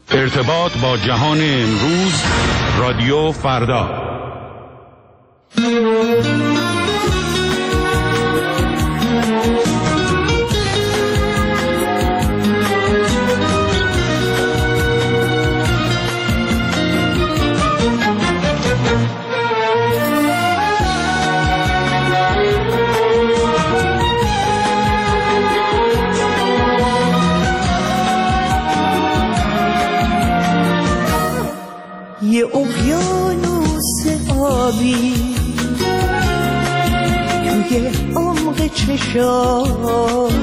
ارتباط با جهان امروز، رادیو فردا. یه اقیانوس آبی توی عمق چشاته،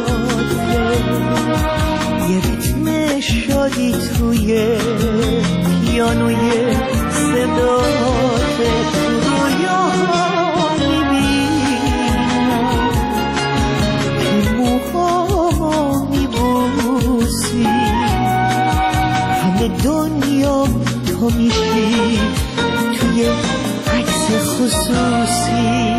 یه ریتم شادی توی پیانوی صداته. تو رویاها میبینم که موهامو میبوسی، همه دنیا تو میشی توی عکس خصوصی.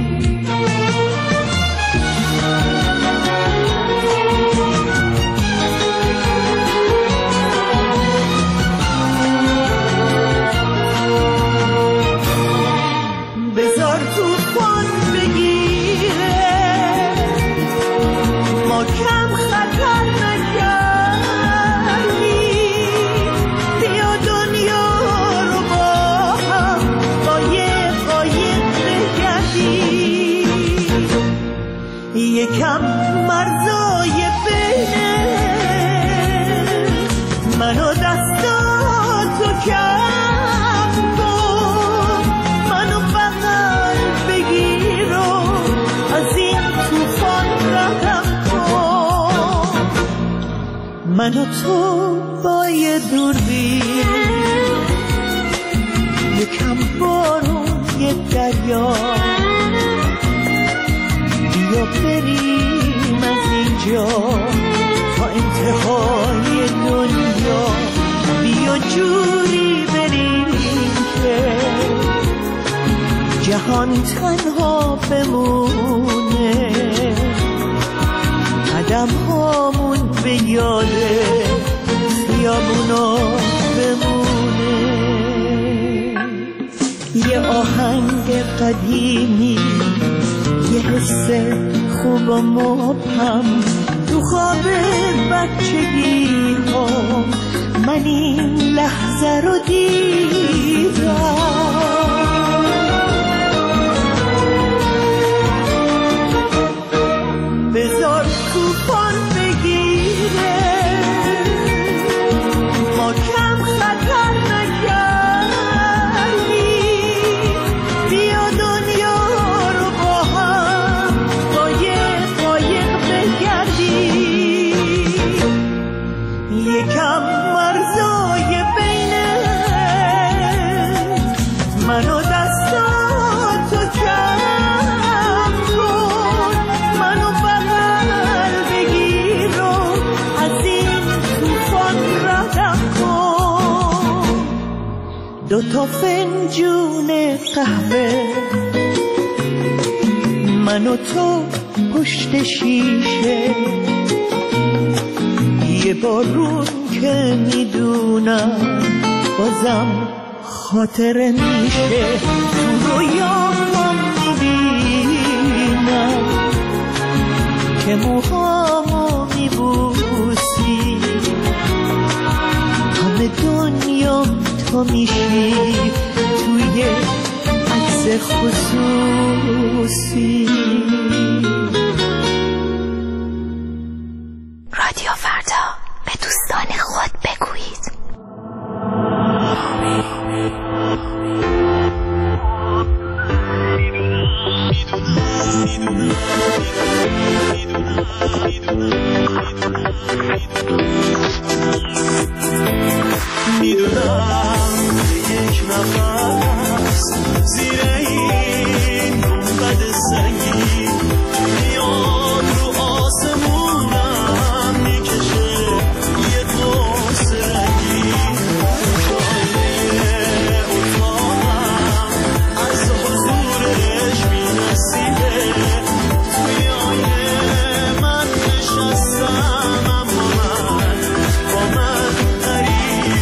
بذار طوفان بگیره، ما کم خطر نکردیم. بیا دنیا رو با هم قایق بگردیم، یکم مرزای بینه منو دستاتو کم کن، منو بغل بگیر و از این طوفان ردم کن. من و تو با یه دوربین، یکم بارون، یه دریا، بیا بریم از اینجا تا انتهای دنیا. بیا جوری بریم که جهان تنها بمونه، قدم هامون به یاده خیابونا بمونه. یه آهنگ قدیمی، یه حس خوب و مبهم تو خواب بچگی ها، من این لحظه رو دیدم. بذار طوفان بگیره، ما کم خطر نکردیم. بیا دنیا رو با هم قایق بگردیم، یکم مرزای بینه منو دستاتو کم کن، منو بغل بگیر و از این طوفان ردم کن. دوتا فنجون قهوه من و تو پشت شیشه، یه بارون که میدونم بازم خاطره میشه. تو رویام میبینم که موهامو میبوسی، همه دنیا تو میشی توی عکس خصوصی. رادیو فردا، به دوستان خود بگویید. میدونم یک نفس زیر این گنبد سنگی میاد رو آسمونم میکشه یه قوس رنگی. شایه اتاقم از حضورش میرسیده، توی آینه من نشستم اما من با من غریبه.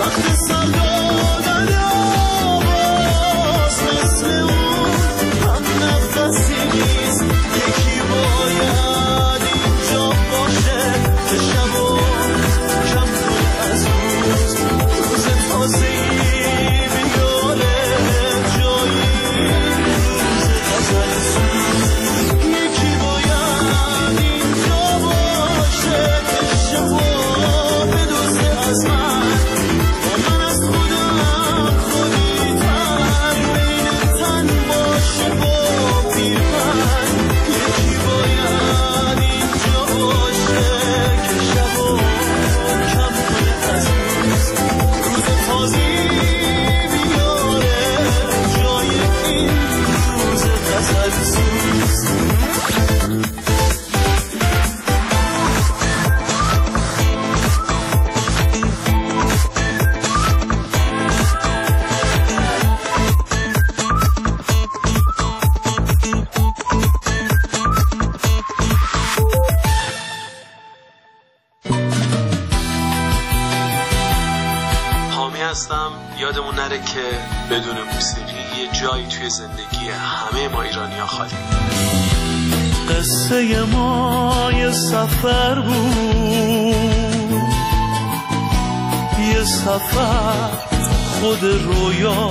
یادمون نره که بدون موسیقی یه جایی توی زندگی همه ما ایرانی‌ها خالی. قصه ما یه سفر بود، یه سفر خود رویا،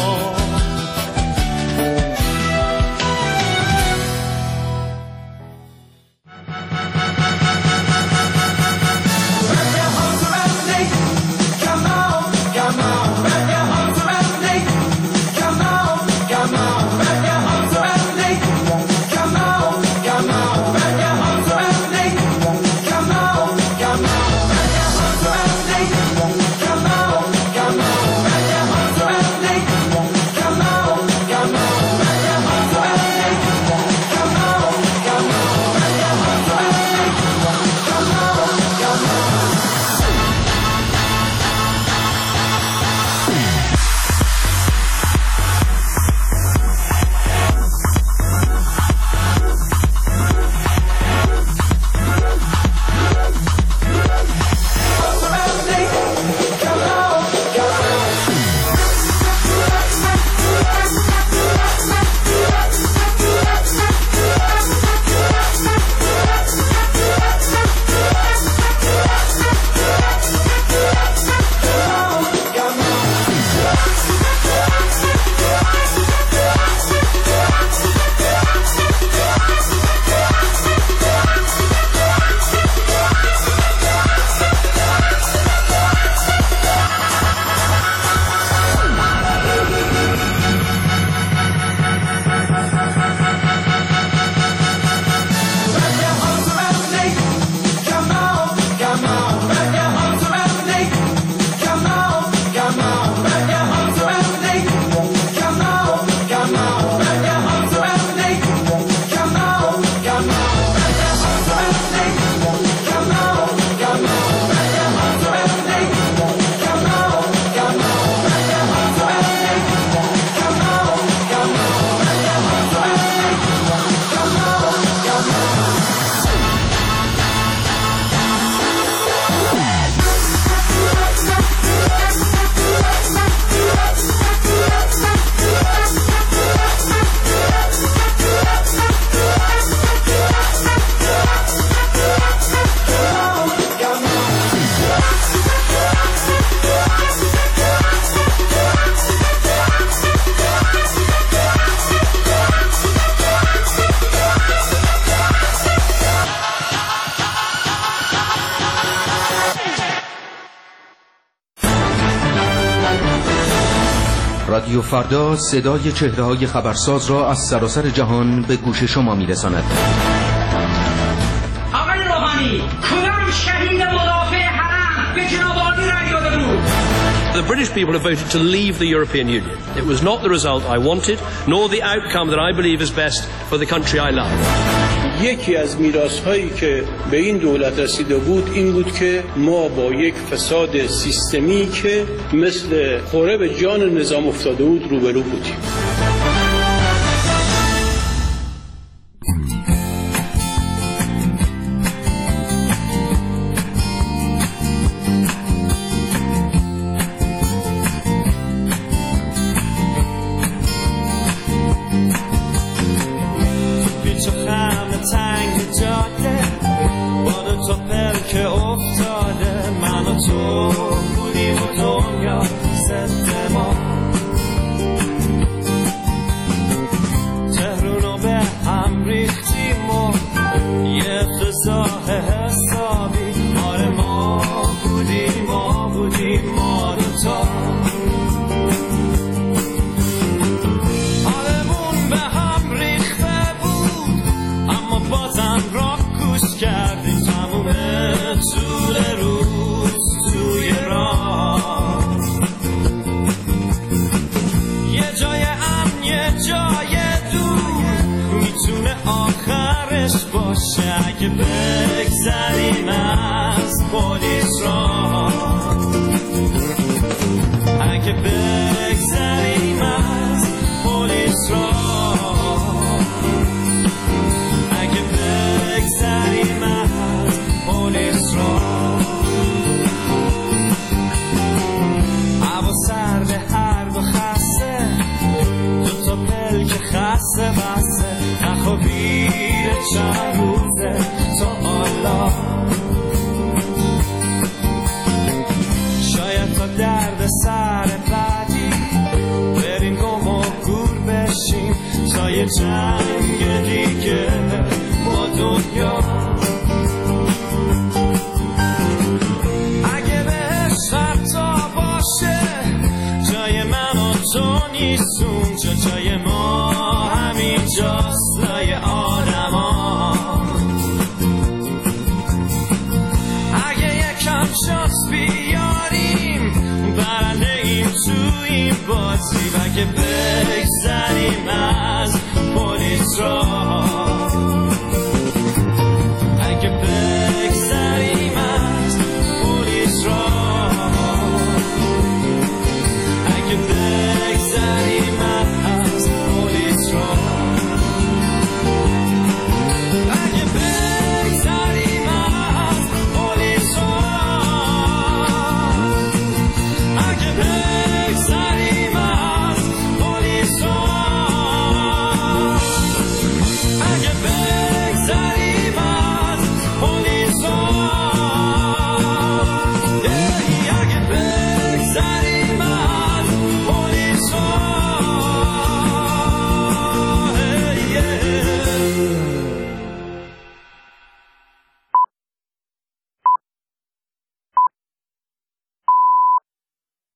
رادیو فردا صدای چهره‌های خبرساز را از سراسر جهان به گوش شما می‌رساند. آقای روحانی، کدام شهید مدافع حرم به جناب عالی رأی داده بود؟ The British people have voted to leave the European Union. It was not the result I wanted, nor the outcome that I believe is best for the country I love. یکی از میراث‌هایی که به این دولت رسیده بود این بود که ما با یک فساد سیستمی که مثل خوره به جان نظام افتاده بود روبرو بودیم. بودیم و دنیا ضد ما. تهرونو به هم ریختیم و یه افتضاح حسابی. آره ما بودیم ما دوتا. حالمون به هم ریخته بود اما بازم را گوش کردیم. تموم طول روز توی راه، یه جای امن یه جای دور میتونه آخرش باشه اگه بگذریم از پلیس را. اگه بگذریم از پلیس را. اگه بگذریم از پلیس را. هوا سرد هر دو خسته، دوتا پلک خسته بسته. نخوابیده چند روزه تا حالا. شاید تا درد سر بعدی بریم گم و گور بشیم تا یه جنگ دیگه با دنیا. اگه بهش حتی باشه جای من و تو نیست اونجا. جای ما همین جاست لای آدما. اگه یکم شانس بیاریم برنده ایم تو این بازی. و اگه بگذریم از پلیس را.